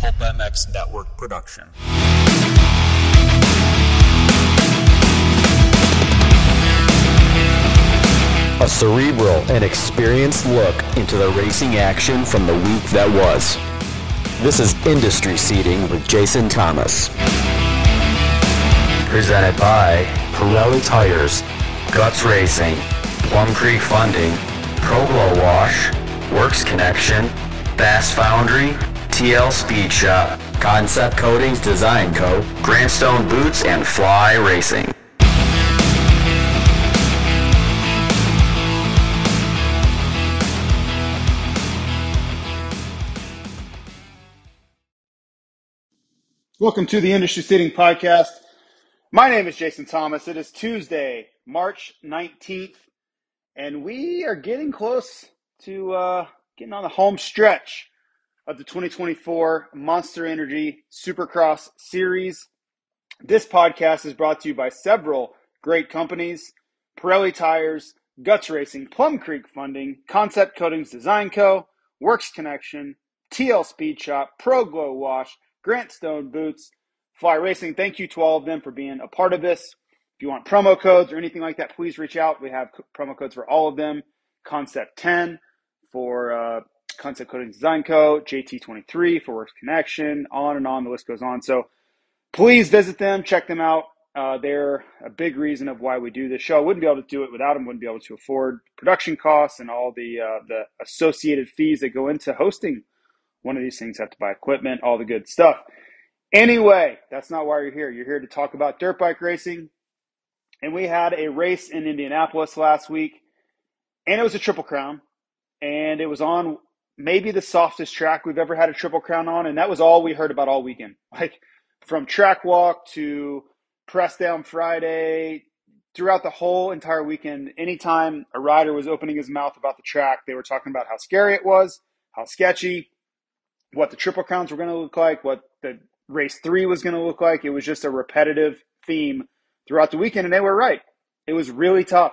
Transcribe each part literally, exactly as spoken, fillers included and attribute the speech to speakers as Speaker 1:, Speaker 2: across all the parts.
Speaker 1: Pulp M X Network production.
Speaker 2: A cerebral and experienced look into the racing action from the week that was. This is Industry Seating with Jason Thomas. Presented by Pirelli Tires, Guts Racing, Plum Creek Funding, Pro Glow Wash, Works Connection, Bass Foundry, T L Speed Shop, Concept Coatings Design Co., Grandstone Boots, and Fly Racing.
Speaker 3: Welcome to the Industry Seating Podcast. My name is Jason Thomas. It is Tuesday, March nineteenth, and we are getting close to uh, getting on the home stretch of the twenty twenty-four Monster Energy Supercross Series. This podcast is brought to you by several great companies: Pirelli Tires, Guts Racing, Plum Creek Funding, Concept Coatings Design Co., Works Connection, T L Speed Shop, Pro Glow Wash, Grantstone Boots, Fly Racing. Thank you to all of them for being a part of this. If you want promo codes or anything like that, please reach out. We have promo codes for all of them. Concept ten for uh, Concept Coatings Design Co., J T twenty-three for Works Connection, on and on. The list goes on. So please visit them, check them out. Uh, they're a big reason of why we do this show. I wouldn't be able to do it without them. Wouldn't be able to afford production costs and all the uh, the associated fees that go into hosting one of these things. Have to buy equipment, all the good stuff. Anyway, that's not why you're here. You're here to talk about dirt bike racing. And we had a race in Indianapolis last week, and it was a Triple Crown. And it was on maybe the softest track we've ever had a Triple Crown on, and that was all we heard about all weekend. Like, from track walk to press down Friday, throughout the whole entire weekend, anytime a rider was opening his mouth about the track, they were talking about how scary it was, how sketchy, what the Triple Crowns were going to look like, what the race three was going to look like. It was just a repetitive theme throughout the weekend, and they were right. It was really tough.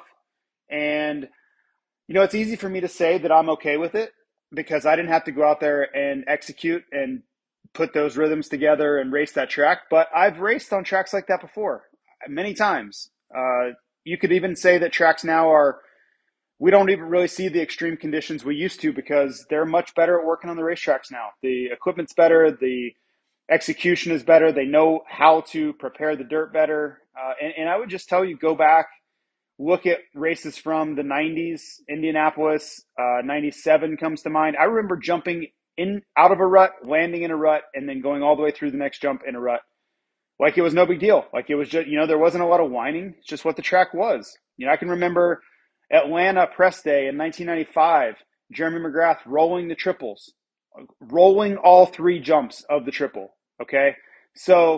Speaker 3: And, you know, it's easy for me to say that I'm okay with it because I didn't have to go out there and execute and put those rhythms together and race that track. But I've raced on tracks like that before, many times. Uh, you could even say that tracks now are, we don't even really see the extreme conditions we used to because they're much better at working on the racetracks now. The equipment's better. The execution is better. They know how to prepare the dirt better. Uh, and, and I would just tell you, go back, look at races from the nineties. Indianapolis, uh, ninety-seven comes to mind. I remember jumping in out of a rut, landing in a rut, and then going all the way through the next jump in a rut. Like it was no big deal. Like it was just, you know, there wasn't a lot of whining. It's just what the track was. You know, I can remember Atlanta press day in nineteen ninety-five, Jeremy McGrath rolling the triples, rolling all three jumps of the triple. Okay. So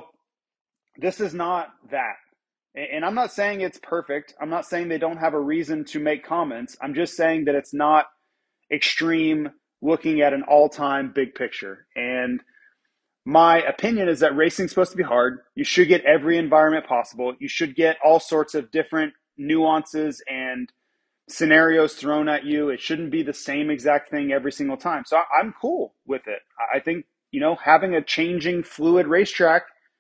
Speaker 3: this is not that. And I'm not saying it's perfect. I'm not saying they don't have a reason to make comments. I'm just saying that it's not extreme looking at an all-time big picture. And my opinion is that racing's supposed to be hard. You should get every environment possible. You should get all sorts of different nuances and scenarios thrown at you. It shouldn't be the same exact thing every single time. So I'm cool with it. I think, you know, having a changing, fluid racetrack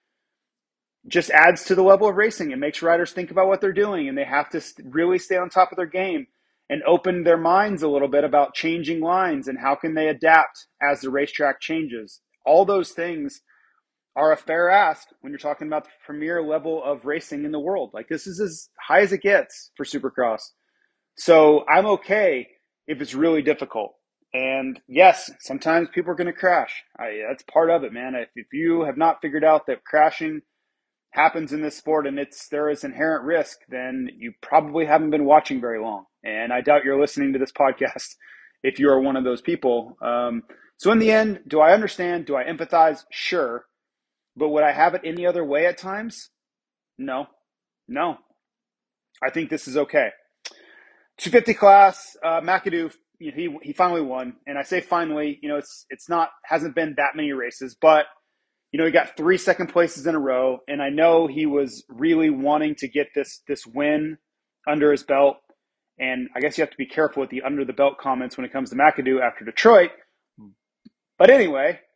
Speaker 3: just adds to the level of racing. It makes riders think about what they're doing, and they have to really stay on top of their game and open their minds a little bit about changing lines and how can they adapt as the racetrack changes. All those things are a fair ask when you're talking about the premier level of racing in the world. Like, this is as high as it gets for Supercross. So I'm okay if it's really difficult. And yes, sometimes people are going to crash. I, that's part of it, man. If, if you have not figured out that crashing happens in this sport and it's there is inherent risk, then you probably haven't been watching very long. And I doubt you're listening to this podcast if you are one of those people. Um, so in the end, do I understand? Do I empathize? Sure. But would I have it any other way at times? No. No. I think this is okay. two fifty class, uh, McAdoo, you know, he he finally won. And I say finally, you know, it's it's not, hasn't been that many races, but you know, he got three second places in a row, and I know he was really wanting to get this this win under his belt. And I guess you have to be careful with the under the belt comments when it comes to McAdoo after Detroit. But anyway,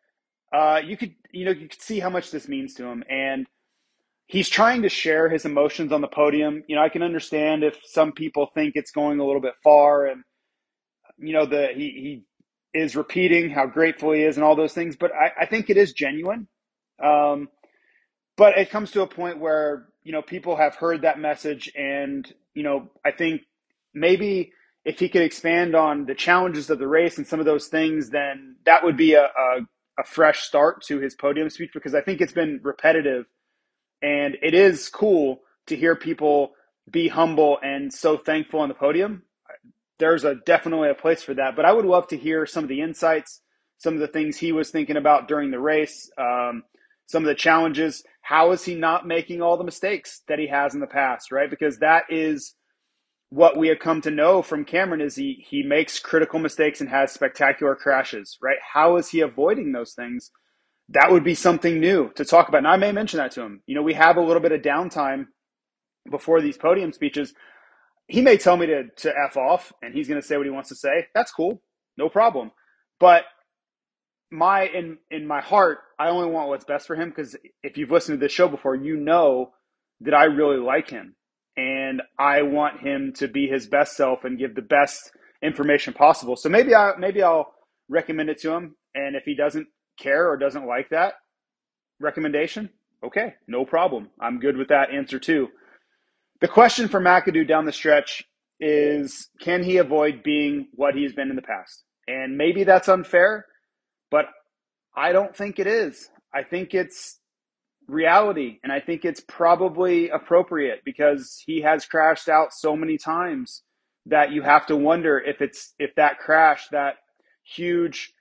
Speaker 3: uh, you could, you know, you could see how much this means to him. And he's trying to share his emotions on the podium. You know, I can understand if some people think it's going a little bit far, and you know, the he he is repeating how grateful he is and all those things. But I, I think it is genuine. Um, but it comes to a point where you know people have heard that message, and you know, I think maybe if he could expand on the challenges of the race and some of those things, then that would be a, a, a fresh start to his podium speech, because I think it's been repetitive. And it is cool to hear people be humble and so thankful on the podium. There's a definitely a place for that. But I would love to hear some of the insights, some of the things he was thinking about during the race, um, some of the challenges. How is he not making all the mistakes that he has in the past, right? Because that is what we have come to know from Cameron, is he he makes critical mistakes and has spectacular crashes, right? How is he avoiding those things? That would be something new to talk about. And I may mention that to him. You know, we have a little bit of downtime before these podium speeches. He may tell me to, to F off, and he's going to say what he wants to say. That's cool. No problem. But my in in my heart, I only want what's best for him, because if you've listened to this show before, you know that I really like him. And I want him to be his best self and give the best information possible. So maybe I maybe I'll recommend it to him. And if he doesn't care or doesn't like that recommendation, okay, no problem. I'm good with that answer too. The question for McAdoo down the stretch is, can he avoid being what he's been in the past? And maybe that's unfair, but I don't think it is. I think it's reality, and I think it's probably appropriate, because he has crashed out so many times that you have to wonder if it's if that crash, that huge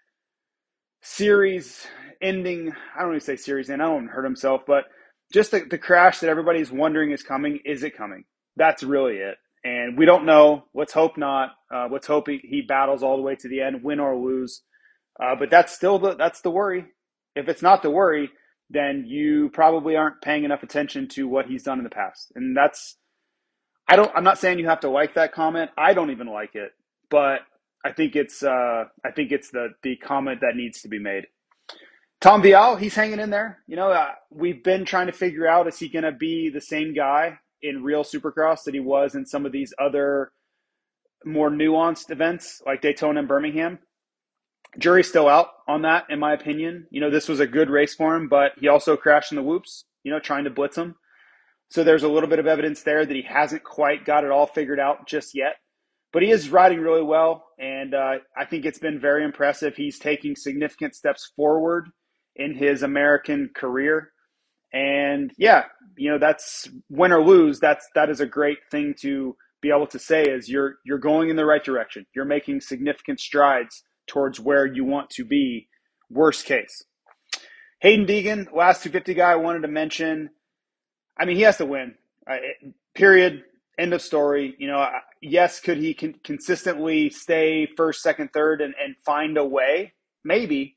Speaker 3: series ending, I don't want to say series end, I don't want to hurt himself, but just the, the crash that everybody's wondering is coming, is it coming? That's really it. And we don't know. Let's hope not. Uh, let's hope he, he battles all the way to the end, win or lose. Uh, but that's still the that's the worry. If it's not the worry, then you probably aren't paying enough attention to what he's done in the past. And that's, I don't, I'm not saying you have to like that comment. I don't even like it, but I think it's, uh, I think it's the, the comment that needs to be made. Tom Vial, he's hanging in there. You know, uh, we've been trying to figure out, is he going to be the same guy in real Supercross that he was in some of these other more nuanced events like Daytona and Birmingham? Jury's still out on that, in my opinion. You know, this was a good race for him, but he also crashed in the whoops, you know, trying to blitz him. So there's a little bit of evidence there that he hasn't quite got it all figured out just yet. But he is riding really well, and uh, I think it's been very impressive. He's taking significant steps forward in his American career. And yeah, you know, that's win or lose. That's, that is a great thing to be able to say, is you're, you're going in the right direction. You're making significant strides towards where you want to be, worst case. Hayden Deegan, last two fifty guy I wanted to mention. I mean, he has to win, uh, period, end of story. You know, yes, could he con- consistently stay first, second, third, and, and find a way? Maybe.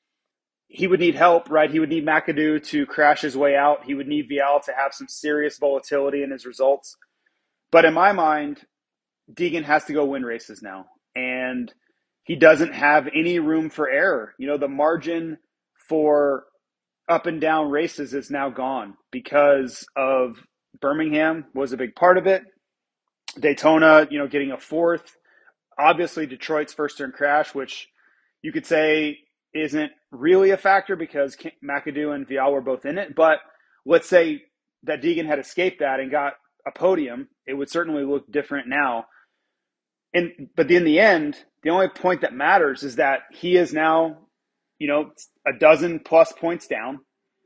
Speaker 3: He would need help, right? He would need McAdoo to crash his way out. He would need Vial to have some serious volatility in his results. But in my mind, Deegan has to go win races now. And he doesn't have any room for error. You know, the margin for up and down races is now gone because of Birmingham was a big part of it. Daytona, you know, getting a fourth. Obviously, Detroit's first turn crash, which you could say isn't really a factor because McAdoo and Vial were both in it. But let's say that Deegan had escaped that and got a podium. It would certainly look different now. And but in the end, the only point that matters is that he is now, you know, a dozen plus points down.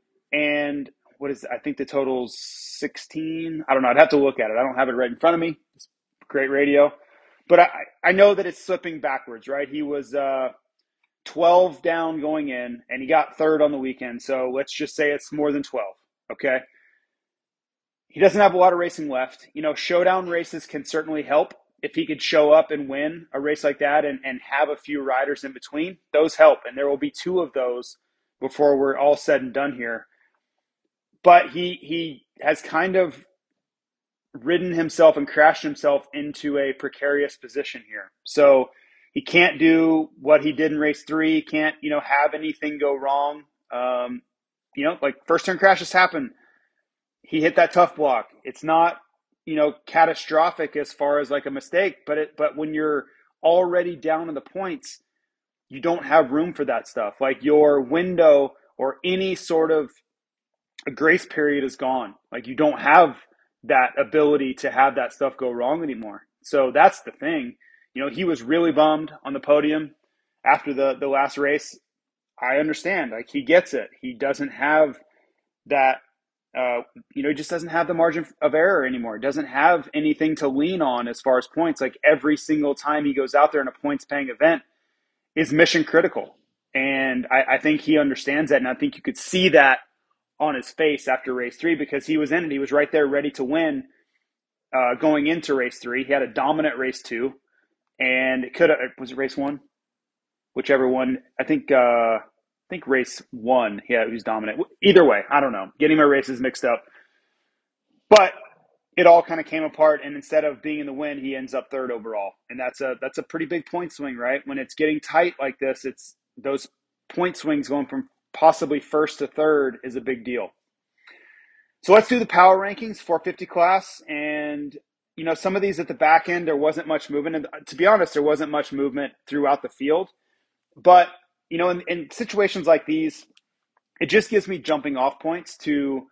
Speaker 3: And what is, I think the total's sixteen. I don't know. I'd have to look at it. I don't have it right in front of me. It's great radio. But I, I know that it's slipping backwards, right? He was uh, twelve down going in, and he got third on the weekend. So let's just say it's more than twelve, okay? He doesn't have a lot of racing left. You know, showdown races can certainly help. If he could show up and win a race like that and, and have a few riders in between, those help. And there will be two of those before we're all said and done here. But he he has kind of ridden himself and crashed himself into a precarious position here. So he can't do what he did in race three. He can't, you know, have anything go wrong. Um, you know, like first turn crashes happen. He hit that tough block. It's not, you know, catastrophic as far as like a mistake, but it, but when you're already down in the points, you don't have room for that stuff. Like your window or any sort of a grace period is gone. Like you don't have that ability to have that stuff go wrong anymore. So that's the thing. You know, he was really bummed on the podium after the the last race. I understand. Like he gets it. He doesn't have that uh, you know, he just doesn't have the margin of error anymore. Doesn't have anything to lean on as far as points. Like every single time he goes out there in a points paying event is mission critical. And I, I think he understands that. And I think you could see that on his face after race three because he was in it. He was right there ready to win uh, going into race three. He had a dominant race two. And it could have, was it race one? Whichever one. I think, uh, I think race one. Yeah, he was dominant. Either way, I don't know. Getting my races mixed up. But it all kind of came apart, and instead of being in the win, he ends up third overall. And that's a that's a pretty big point swing, right? When it's getting tight like this, it's those point swings going from possibly first to third is a big deal. So let's do the power rankings, four fifty class. And, you know, some of these at the back end, there wasn't much movement. And to be honest, there wasn't much movement throughout the field. But, you know, in, in situations like these, it just gives me jumping off points to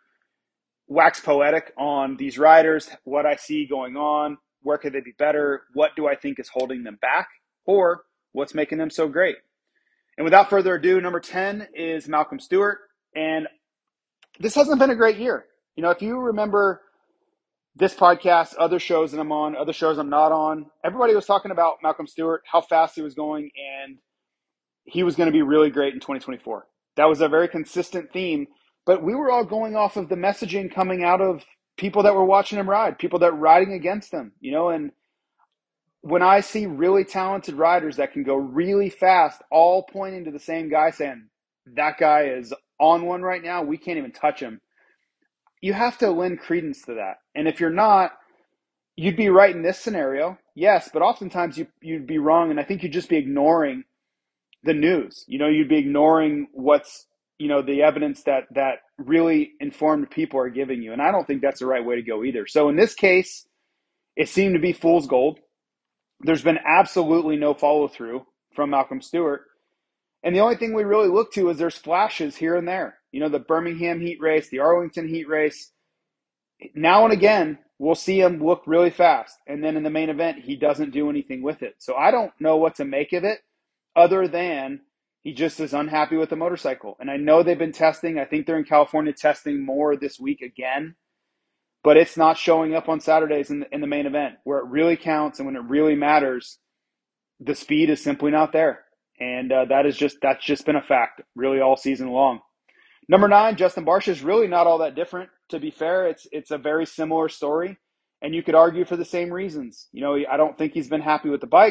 Speaker 3: wax poetic on these riders, what I see going on, where could they be better, what do I think is holding them back, or what's making them so great. And without further ado, number ten is Malcolm Stewart. And this hasn't been a great year. You know, if you remember this podcast, other shows that I'm on, other shows I'm not on, everybody was talking about Malcolm Stewart, how fast he was going, and he was going to be really great in twenty twenty-four. That was a very consistent theme. But we were all going off of the messaging coming out of people that were watching him ride, people that were riding against him, you know, and when I see really talented riders that can go really fast, all pointing to the same guy saying, that guy is on one right now, we can't even touch him. You have to lend credence to that. And if you're not, you'd be right in this scenario, yes, but oftentimes you, you'd be wrong, and I think you'd just be ignoring the news. You know, you'd be ignoring what's, you know, the evidence that that really informed people are giving you. And I don't think that's the right way to go either. So in this case, it seemed to be fool's gold. There's been absolutely no follow through from Malcolm Stewart. And the only thing we really look to is there's flashes here and there. You know, the Birmingham heat race, the Arlington heat race. Now and again, we'll see him look really fast. And then in the main event, he doesn't do anything with it. So I don't know what to make of it other than he just is unhappy with the motorcycle. And I know they've been testing. I think they're in California testing more this week again. But it's not showing up on Saturdays in the, in the main event where it really counts and when it really matters. The speed is simply not there. And uh, that is just that's just been a fact really all season long. Number nine, Justin Barcia is really not all that different. To be fair, it's it's a very similar story. And you could argue for the same reasons. You know, I don't think he's been happy with the bike.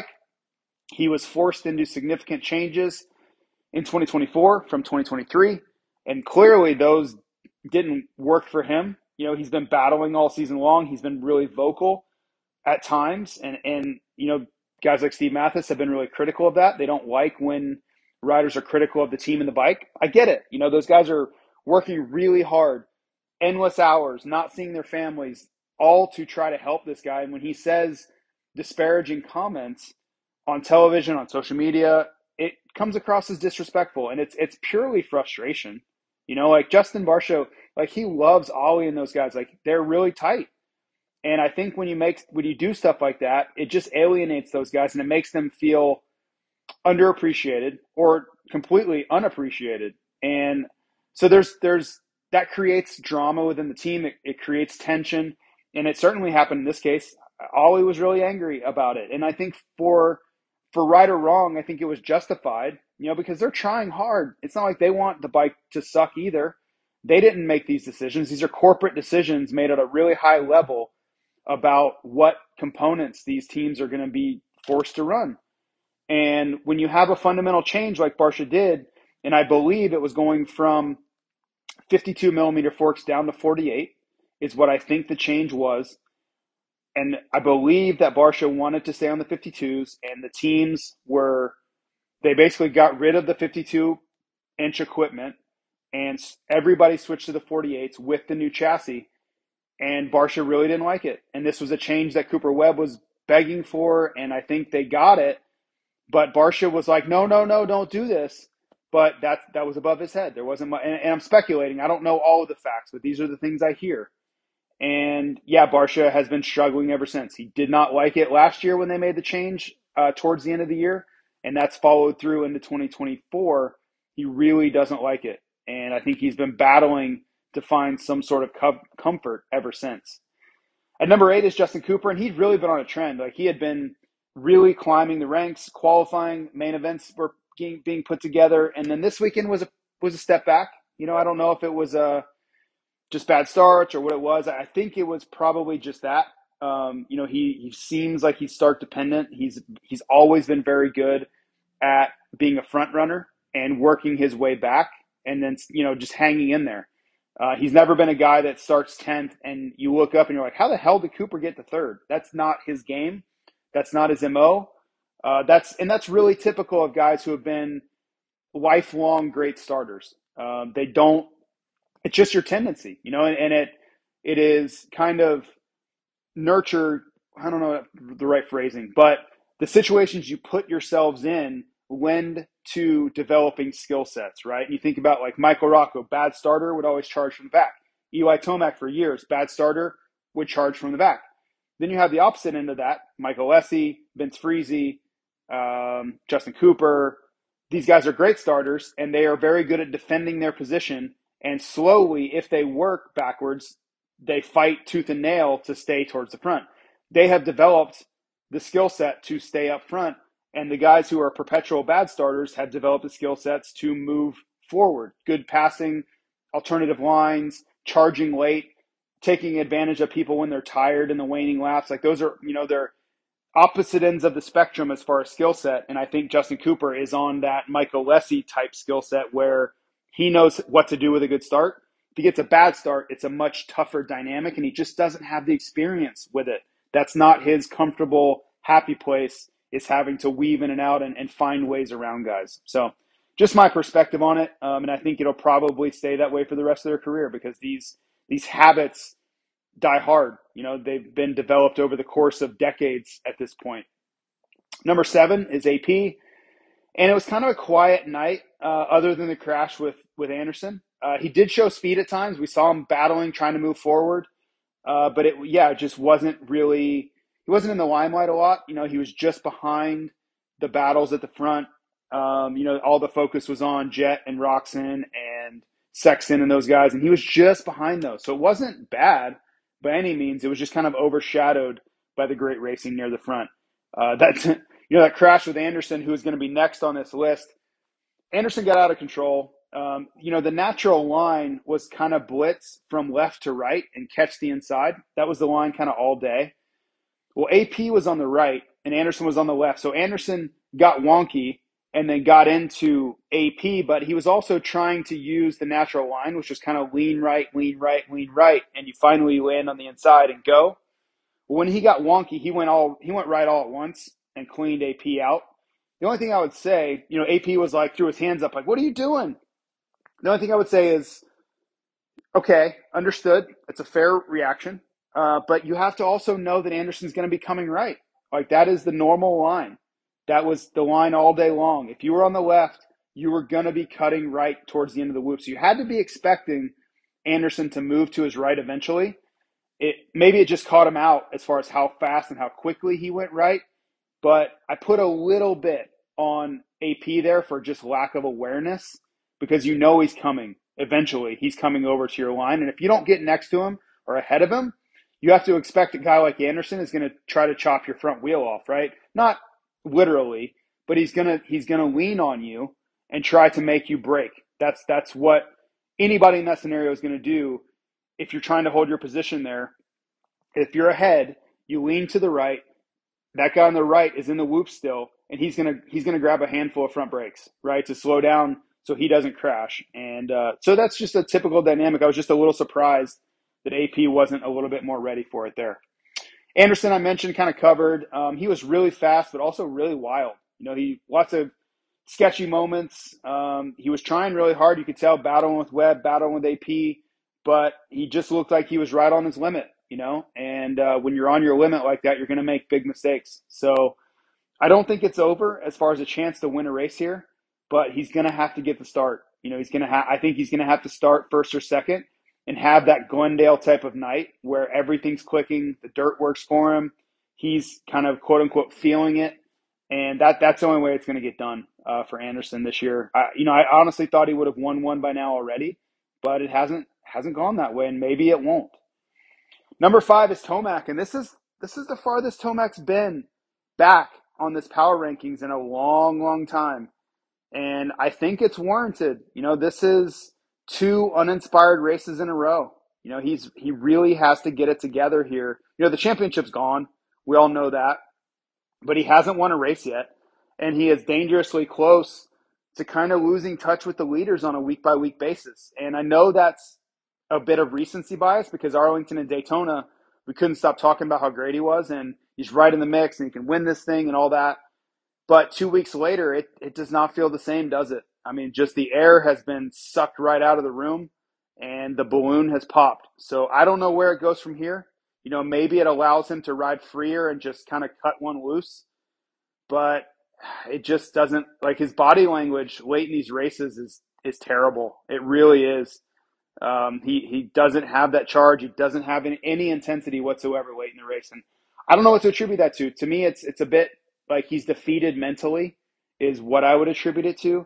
Speaker 3: He was forced into significant changes in twenty twenty-four from twenty twenty-three, and clearly those didn't work for him. You know, he's been battling all season long. He's been really vocal at times, and, and you know, guys like Steve Mathis have been really critical of that. They don't like when riders are critical of the team and the bike. I get it. You know, those guys are working really hard, endless hours, not seeing their families, all to try to help this guy. And when he says disparaging comments on television, on social media, it comes across as disrespectful, and it's it's purely frustration. You know, like Justin Barcia, like he loves Ollie and those guys. Like they're really tight. And I think when you make when you do stuff like that, it just alienates those guys and it makes them feel underappreciated or completely unappreciated. And so there's there's that creates drama within the team. It, it creates tension, and it certainly happened in this case. Ollie was really angry about it, and I think for for right or wrong, I think it was justified. You know, because they're trying hard. It's not like they want the bike to suck either. They didn't make these decisions. These are corporate decisions made at a really high level about what components these teams are going to be forced to run. And when you have a fundamental change like Barcia did, and I believe it was going from fifty-two millimeter forks down to forty-eight is what I think the change was. And I believe that Barcia wanted to stay on the fifty-twos, and the teams were, they basically got rid of the fifty-two inch equipment and everybody switched to the forty-eights with the new chassis, and Barcia really didn't like it. And this was a change that Cooper Webb was begging for, and I think they got it. But Barcia was like, no, no, no, don't do this. But that that was above his head. There wasn't much, and, and I'm speculating. I don't know all of the facts, but these are the things I hear. And yeah, Barcia has been struggling ever since. He did not like it last year when they made the change uh, towards the end of the year, and that's followed through into twenty twenty-four. He really doesn't like it, and I think he's been battling to find some sort of com- comfort ever since. At number eight is Justin Cooper, and he's really been on a trend. Like, he had been really climbing the ranks, qualifying, main events were being, being put together, and then this weekend was a was a step back. You know, I don't know if it was a just bad starts or what it was. I think it was probably just that. Um, you know, he, he seems like he's start dependent. He's he's always been very good at being a front runner and working his way back, and then, you know, just hanging in there. Uh, he's never been a guy that starts tenth and you look up and you're like, how the hell did Cooper get to third? That's not his game. That's not his M O. Uh, that's and that's really typical of guys who have been lifelong great starters. Um, they don't. It's just your tendency, you know, and, and it it is kind of nurture. I don't know the right phrasing, but the situations you put yourselves in lend to developing skill sets, right? And you think about like Michael Rocco, bad starter, would always charge from the back. Eli Tomac for years, bad starter, would charge from the back. Then you have the opposite end of that, Michael Lessie, Vince Friese, um, Justin Cooper. These guys are great starters, and they are very good at defending their position. And slowly, if they work backwards, they fight tooth and nail to stay towards the front. They have developed the skill set to stay up front, and the guys who are perpetual bad starters have developed the skill sets to move forward. Good passing, alternative lines, charging late, taking advantage of people when they're tired in the waning laps. Like, those are, you know, they're opposite ends of the spectrum as far as skill set. And I think Justin Cooper is on that Michael Lessie type skill set where he knows what to do with a good start. If he gets a bad start, it's a much tougher dynamic, and he just doesn't have the experience with it. That's not his comfortable, happy place, is having to weave in and out and, and find ways around guys. So just my perspective on it. Um, and I think it'll probably stay that way for the rest of their career, because these these habits die hard. You know, they've been developed over the course of decades at this point. Number seven is A P. And it was kind of a quiet night, uh, other than the crash with, with Anderson. Uh, he did show speed at times. We saw him battling, trying to move forward. Uh, but it, yeah, it just wasn't really, he wasn't in the limelight a lot. You know, he was just behind the battles at the front. Um, you know, all the focus was on Jet and Roczen and Sexton and those guys, and he was just behind those. So it wasn't bad by any means. It was just kind of overshadowed by the great racing near the front. Uh, that, you know, that crash with Anderson, who is going to be next on this list, Anderson got out of control. Um, you know, the natural line was kind of blitz from left to right and catch the inside. That was the line kind of all day. Well, A P was on the right and Anderson was on the left. So Anderson got wonky and then got into A P, but he was also trying to use the natural line, which was kind of lean right, lean right, lean right, and you finally land on the inside and go. Well, when he got wonky, he went all he went right all at once and cleaned A P out. The only thing I would say, you know, A P was like, threw his hands up like, what are you doing? The only thing I would say is, okay, understood. It's a fair reaction. Uh, but you have to also know that Anderson's going to be coming right. Like, that is the normal line. That was the line all day long. If you were on the left, you were going to be cutting right towards the end of the loop. So you had to be expecting Anderson to move to his right eventually. It maybe it just caught him out as far as how fast and how quickly he went right. But I put a little bit on A P there for just lack of awareness, because you know he's coming. Eventually, he's coming over to your line. And if you don't get next to him or ahead of him, you have to expect a guy like Anderson is going to try to chop your front wheel off, right? Not literally, but he's going to he's going to lean on you and try to make you break. That's that's what anybody in that scenario is going to do if you're trying to hold your position there. If you're ahead, you lean to the right. That guy on the right is in the whoop still, and he's gonna he's gonna grab a handful of front brakes, right, to slow down so he doesn't crash. And uh, so that's just a typical dynamic. I was just a little surprised that A P wasn't a little bit more ready for it there. Anderson, I mentioned, kind of covered. Um, he was really fast, but also really wild. You know, he lots of sketchy moments. Um, he was trying really hard. You could tell, battling with Webb, battling with A P, but he just looked like he was right on his limit, you know? And uh, when you're on your limit like that, you're going to make big mistakes. So I don't think it's over as far as a chance to win a race here, but he's going to have to get the start. You know, he's going to have, I think he's going to have to start first or second and have that Glendale type of night where everything's clicking, the dirt works for him. He's kind of quote unquote feeling it. And that that's the only way it's going to get done uh, for Anderson this year. I, you know, I honestly thought he would have won one by now already, but it hasn't hasn't gone that way, and maybe it won't. Number five is Tomac, and this is this is the farthest Tomac's been back on this power rankings in a long, long time. And I think it's warranted. You know, this is two uninspired races in a row. You know, he's he really has to get it together here. You know, the championship's gone. We all know that. But he hasn't won a race yet, and he is dangerously close to kind of losing touch with the leaders on a week-by-week basis. And I know that's a bit of recency bias because Arlington and Daytona, we couldn't stop talking about how great he was, and he's right in the mix, and he can win this thing and all that. But two weeks later, it, it does not feel the same, does it? I mean, just the air has been sucked right out of the room, and the balloon has popped. So I don't know where it goes from here. You know, maybe it allows him to ride freer and just kind of cut one loose. But it just doesn't, like, his body language late in these races is is terrible. It really is. Um, he, he doesn't have that charge. He doesn't have any, any intensity whatsoever late in the race. And I don't know what to attribute that to. To me, it's it's a bit like he's defeated mentally is what I would attribute it to.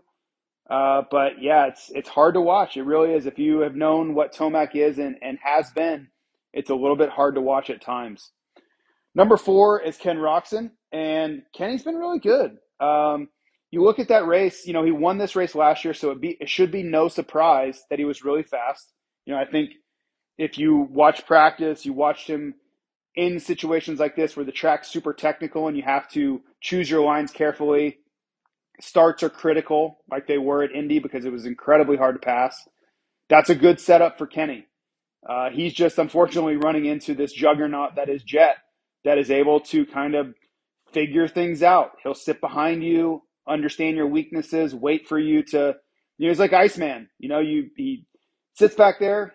Speaker 3: Uh, but, yeah, it's it's hard to watch. It really is. If you have known what Tomac is and, and has been, it's a little bit hard to watch at times. Number four is Ken Roczen, and Kenny's been really good. Um, you look at that race, you know, he won this race last year, so it, be, it should be no surprise that he was really fast. You know, I think if you watch practice, you watched him in situations like this where the track's super technical and you have to choose your lines carefully. Starts are critical, like they were at Indy, because it was incredibly hard to pass. That's a good setup for Kenny. Uh, he's just unfortunately running into this juggernaut that is Jet, that is able to kind of figure things out. He'll sit behind you, understand your weaknesses, wait for you to, you know, he's like Iceman. You know, you he sits back there,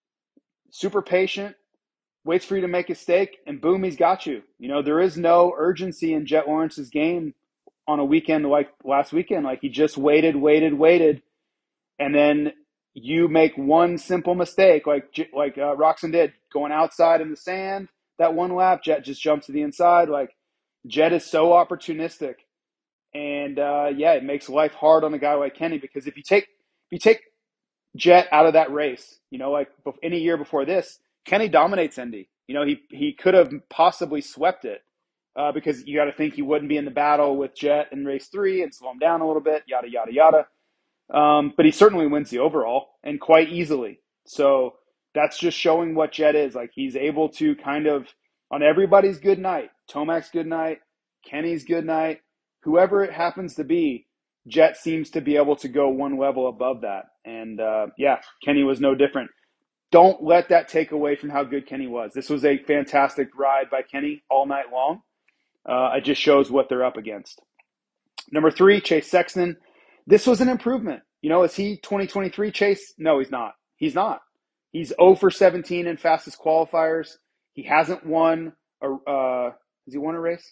Speaker 3: super patient, waits for you to make a mistake, and boom, he's got you. You know, there is no urgency in Jet Lawrence's game on a weekend like last weekend. Like, he just waited, waited, waited, and then you make one simple mistake, like like uh, Roczen did, going outside in the sand. That one lap, Jet just jumps to the inside. Like, Jet is so opportunistic, and uh, yeah, it makes life hard on a guy like Kenny, because if you take if you take Jet out of that race, you know, like any year before this, Kenny dominates Indy. You know, he he could have possibly swept it uh, because you got to think he wouldn't be in the battle with Jet in race three and slow him down a little bit, yada yada yada. Um, but he certainly wins the overall, and quite easily. So that's just showing what Jet is. Like, he's able to kind of, on everybody's good night, Tomac's good night, Kenny's good night, whoever it happens to be, Jet seems to be able to go one level above that. And uh, yeah, Kenny was no different. Don't let that take away from how good Kenny was. This was a fantastic ride by Kenny all night long. Uh, it just shows what they're up against. Number three, Chase Sexton. This was an improvement. You know, is he twenty twenty-three Chase? No, he's not. He's not. He's zero for seventeen in fastest qualifiers. He hasn't won a uh, has he won a race?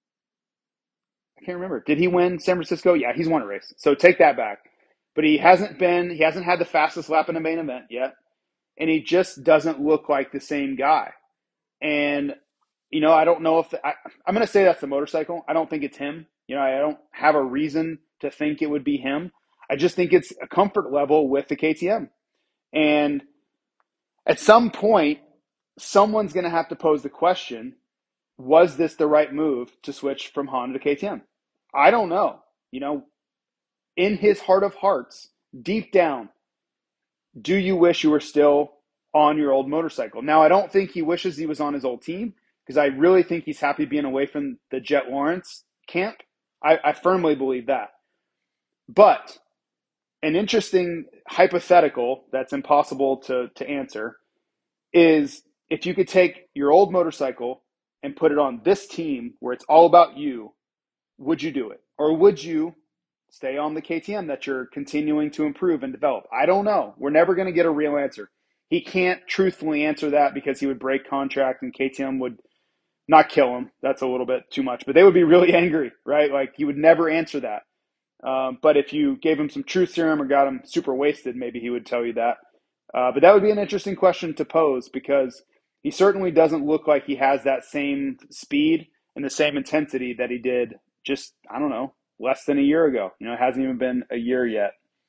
Speaker 3: I can't remember. Did he win San Francisco? Yeah, he's won a race. So take that back. But he hasn't been, he hasn't had the fastest lap in a main event yet. And he just doesn't look like the same guy. And, you know, I don't know if, the, I, I'm going to say that's the motorcycle. I don't think it's him. You know, I don't have a reason to think it would be him. I just think it's a comfort level with the K T M. And at some point, someone's going to have to pose the question, was this the right move to switch from Honda to K T M? I don't know. You know, in his heart of hearts, deep down, do you wish you were still on your old motorcycle? Now, I don't think he wishes he was on his old team, because I really think he's happy being away from the Jet Lawrence camp. I, I firmly believe that. But an interesting hypothetical that's impossible to, to answer is, if you could take your old motorcycle and put it on this team where it's all about you, would you do it? Or would you stay on the K T M that you're continuing to improve and develop? I don't know. We're never going to get a real answer. He can't truthfully answer that because he would break contract and K T M would not kill him. That's a little bit too much, but they would be really angry, right? Like he would never answer that. Um, but if you gave him some truth serum or got him super wasted, maybe he would tell you that. Uh, but that would be an interesting question to pose because he certainly doesn't look like he has that same speed and the same intensity that he did just, I don't know, less than a year ago. You know, it hasn't even been a year yet.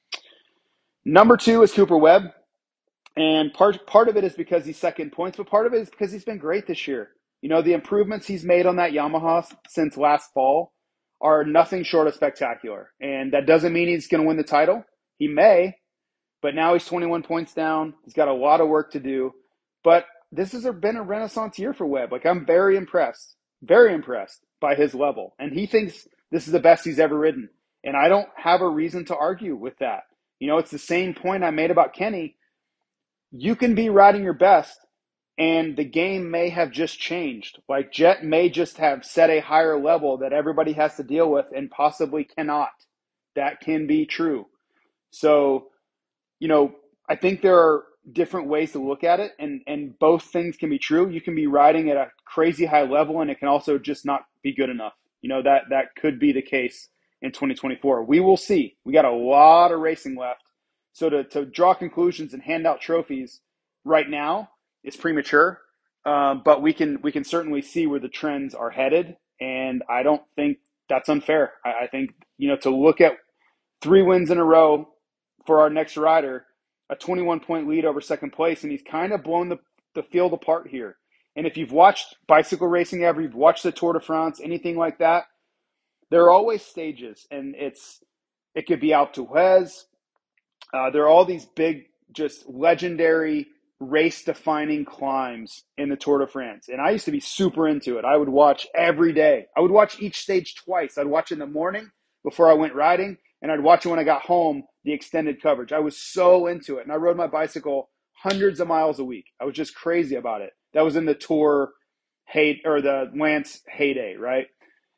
Speaker 3: Number two is Cooper Webb. And part part of it is because he's second points, but part of it is because he's been great this year. You know, the improvements he's made on that Yamaha since last fall are nothing short of spectacular. And that doesn't mean he's going to win the title. He may, but now he's twenty-one points down. He's got a lot of work to do. But this has been a renaissance year for Webb. Like, I'm very impressed, very impressed by his level. And he thinks this is the best he's ever ridden. And I don't have a reason to argue with that. You know, it's the same point I made about Kenny. You can be riding your best, and the game may have just changed. Like, Jett may just have set a higher level that everybody has to deal with and possibly cannot. That can be true. So, you know, I think there are different ways to look at it, and, and both things can be true. You can be riding at a crazy high level, and it can also just not be good enough. You know, that, that could be the case in twenty twenty-four. We will see. We got a lot of racing left. So to, to draw conclusions and hand out trophies right now is premature, uh, but we can we can certainly see where the trends are headed, and I don't think that's unfair. I, I think, you know, to look at three wins in a row for our next rider, a twenty-one point lead over second place, and he's kind of blown the, the field apart here. And if you've watched bicycle racing ever, you've watched the Tour de France, anything like that, there are always stages, and it's it could be Alpe d'Huez. Uh, there are all these big, just legendary race-defining climbs in the Tour de France. And I used to be super into it. I would watch every day. I would watch each stage twice. I'd watch in the morning before I went riding, and I'd watch it when I got home, the extended coverage. I was so into it. And I rode my bicycle hundreds of miles a week. I was just crazy about it. That was in the Tour hey or the Lance heyday, right?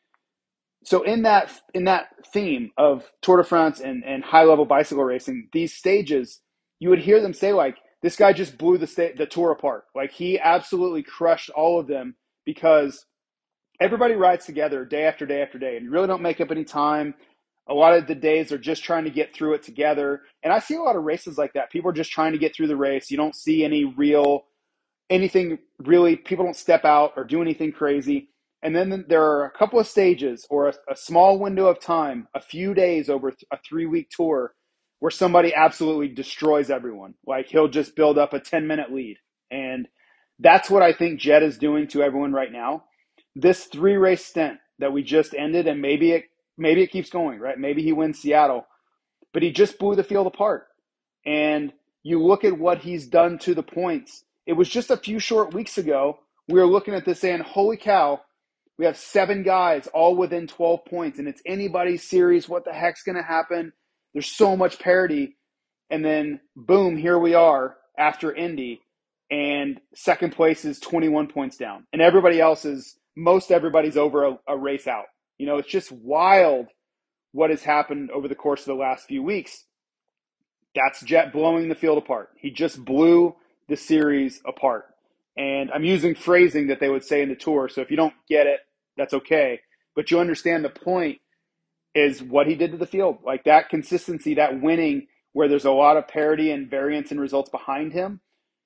Speaker 3: So in that in that theme of Tour de France and, and high-level bicycle racing, these stages, you would hear them say, like, this guy just blew the sta- the Tour apart. Like, he absolutely crushed all of them because everybody rides together day after day after day, and you really don't make up any time. A lot of the days are just trying to get through it together. And I see a lot of races like that. People are just trying to get through the race. You don't see any real, anything really, people don't step out or do anything crazy. And then there are a couple of stages or a, a small window of time, a few days over a three-week tour, where somebody absolutely destroys everyone. Like, he'll just build up a ten-minute lead. And that's what I think Jett is doing to everyone right now. This three-race stint that we just ended, and maybe it maybe it keeps going, right? Maybe he wins Seattle. But he just blew the field apart. And you look at what he's done to the points. It was just a few short weeks ago, we were looking at this saying, holy cow, we have seven guys all within twelve points, and it's anybody's series. What the heck's going to happen? There's so much parity. And then, boom, here we are after Indy, and second place is twenty-one points down. And everybody else is, most everybody's over a, a race out. You know, it's just wild what has happened over the course of the last few weeks. That's Jett blowing the field apart. He just blew the series apart. And I'm using phrasing that they would say in the Tour, so if you don't get it, that's okay. But you understand the point is what he did to the field. Like, that consistency, that winning, where there's a lot of parity and variance in results behind him,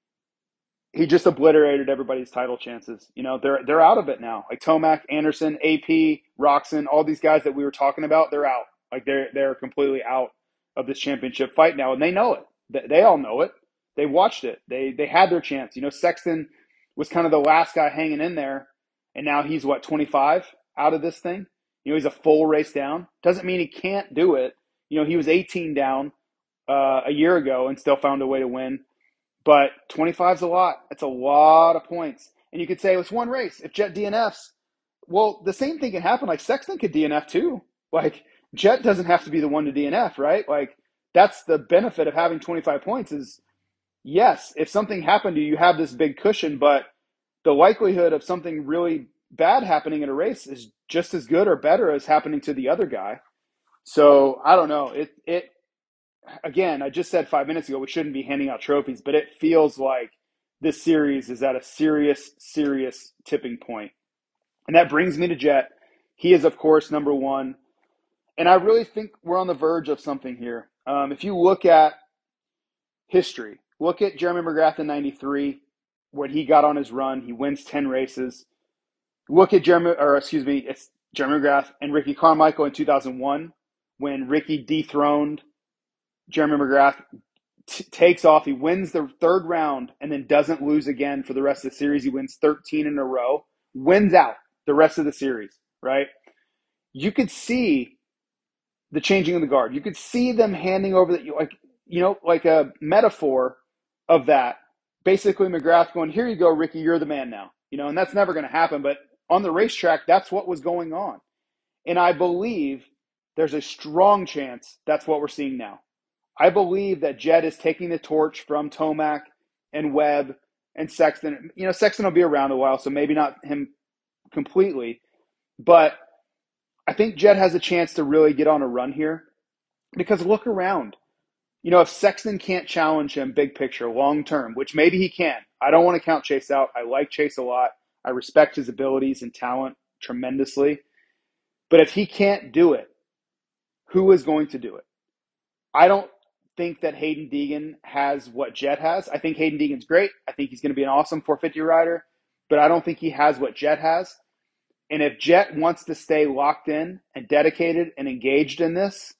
Speaker 3: he just obliterated everybody's title chances. You know, they're they're out of it now. Like Tomac, Anderson, A P, Roxon, all these guys that we were talking about, they're out. Like, they're they're completely out of this championship fight now, and they know it. They, they all know it. They watched it. They they had their chance. You know, Sexton was kind of the last guy hanging in there, and now he's, what, twenty-five out of this thing? You know, he's a full race down. Doesn't mean he can't do it. You know, he was eighteen down uh, a year ago and still found a way to win. But twenty-five is a lot. That's a lot of points. And you could say, it's one race. If Jett D N Fs, well, the same thing can happen. Like, Sexton could D N F too. Like, Jett doesn't have to be the one to D N F, right? Like, that's the benefit of having twenty-five points is, yes, if something happened to you, you have this big cushion, but the likelihood of something really bad happening in a race is just as good or better as happening to the other guy. So I don't know. It it again, I just said five minutes ago we shouldn't be handing out trophies, but it feels like this series is at a serious, serious tipping point. And that brings me to Jet. He is, of course, number one. And I really think we're on the verge of something here. Um, if you look at history, look at Jeremy McGrath in ninety-three, when he got on his run, he wins ten races. Look at Jeremy, or excuse me, it's Jeremy McGrath and Ricky Carmichael in two thousand one, when Ricky dethroned Jeremy McGrath, t- takes off. He wins the third round and then doesn't lose again for the rest of the series. He wins thirteen in a row, wins out the rest of the series, right? You could see the changing of the guard. You could see them handing over the, like, you know, like a metaphor of that. Basically, McGrath going, here you go, Ricky, you're the man now. You know, and that's never going to happen. But on the racetrack, that's what was going on. And I believe there's a strong chance that's what we're seeing now. I believe that Jet is taking the torch from Tomac and Webb and Sexton. You know, Sexton will be around a while, so maybe not him completely. But I think Jet has a chance to really get on a run here, because look around. You know, if Sexton can't challenge him big picture, long term, which maybe he can. I don't want to count Chase out. I like Chase a lot. I respect his abilities and talent tremendously. But if he can't do it, who is going to do it? I don't think that Hayden Deegan has what Jet has. I think Hayden Deegan's great. I think he's going to be an awesome four fifty rider. But I don't think he has what Jet has. And if Jet wants to stay locked in and dedicated and engaged in this,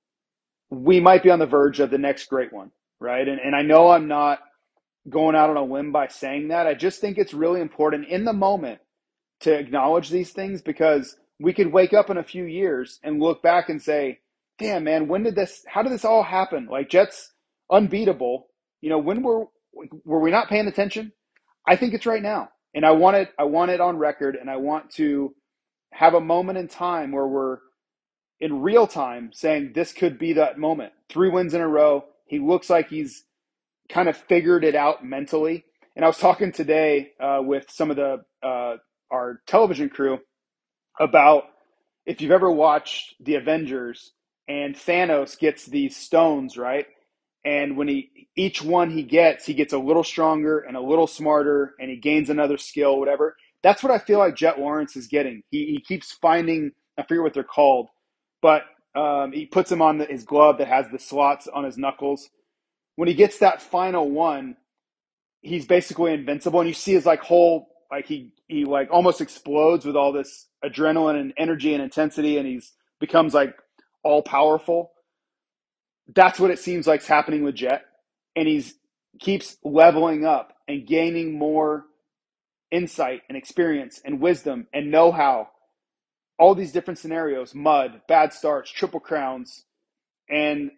Speaker 3: we might be on the verge of the next great one, right? And, and I know I'm not going out on a limb by saying that. I just think it's really important in the moment to acknowledge these things, because we could wake up in a few years and look back and say, damn, man, when did this, how did this all happen? Like, Jet's unbeatable. You know, when were, were we not paying attention? I think it's right now. And I want it, I want it on record, and I want to have a moment in time where we're in real time saying this could be that moment. Three wins in a row. He looks like he's kind of figured it out mentally. And I was talking today uh, with some of the uh, our television crew about, if you've ever watched The Avengers and Thanos gets these stones, right? And when he, each one he gets, he gets a little stronger and a little smarter, and he gains another skill, whatever. That's what I feel like Jet Lawrence is getting. He, he keeps finding, I forget what they're called, but um, he puts them on the, his glove that has the slots on his knuckles. When he gets that final one, he's basically invincible. And you see his like whole, like he, he like almost explodes with all this adrenaline and energy and intensity. And he's becomes like all powerful. That's what it seems like is happening with Jet. And he's keeps leveling up and gaining more insight and experience and wisdom and know-how. All these different scenarios, mud, bad starts, triple crowns. And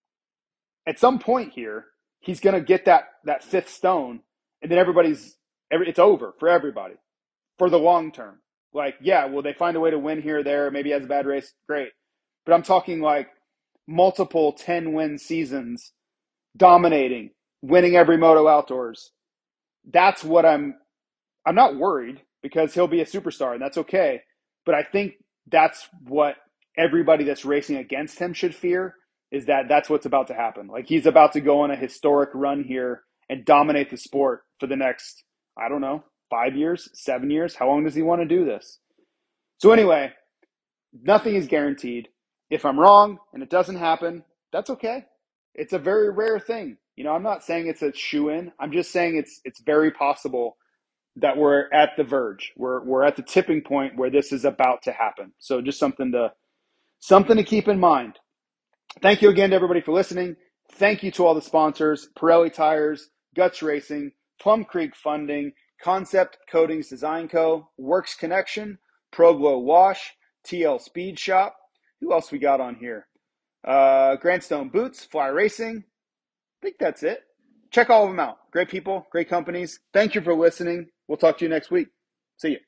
Speaker 3: at some point here, he's going to get that, that fifth stone, and then everybody's, every, it's over for everybody for the long term. Like, yeah, will they find a way to win here or there? Maybe he has a bad race. Great. But I'm talking like multiple ten-win seasons, dominating, winning every Moto Outdoors. That's what I'm – I'm not worried, because he'll be a superstar, and that's okay. But I think that's what everybody that's racing against him should fear, is that that's what's about to happen. Like, he's about to go on a historic run here and dominate the sport for the next, I don't know, five years, seven years. How long does he want to do this? So anyway, nothing is guaranteed. If I'm wrong and it doesn't happen, that's okay. It's a very rare thing. You know, I'm not saying it's a shoe-in. I'm just saying it's it's very possible that we're at the verge. We're we're at the tipping point where this is about to happen. So just something to something to keep in mind. Thank you again to everybody for listening. Thank you to all the sponsors: Pirelli Tires, Guts Racing, Plum Creek Funding, Concept Coatings Design Co., Works Connection, ProGlow Wash, T L Speed Shop. Who else we got on here? Uh, Grandstone Boots, Fly Racing. I think that's it. Check all of them out. Great people, great companies. Thank you for listening. We'll talk to you next week. See you.